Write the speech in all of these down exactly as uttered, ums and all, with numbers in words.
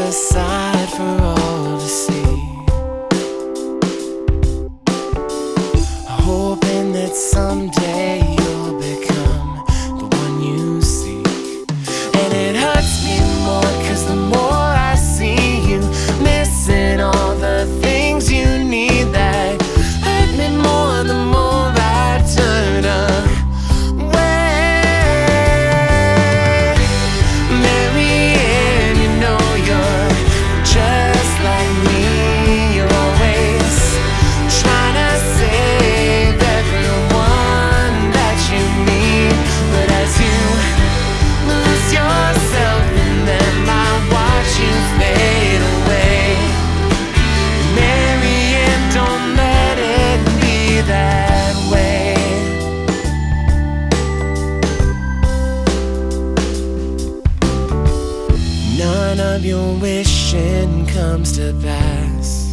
aside for all to see, hoping that someday you'll become the one you seek. And it hurts me more, cause the more I see you missing all the things you need that hurt me more, the more I turn away. Marianne, you know you're just like me. You're always trying to save everyone that you meet, but as you lose yourself in them, I watch you fade away. Marianne, don't let it be that way. None of your wishing comes to pass.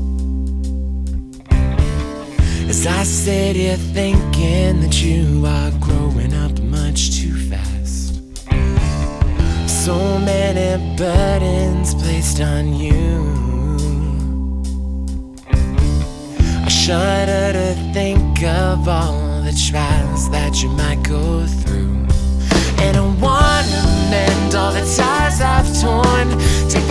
As I sit here thinking that you are growing up much too fast. So many burdens placed on you. I shudder to think of all the trials that you might go through. And I wanna mend all the ties I've torn, take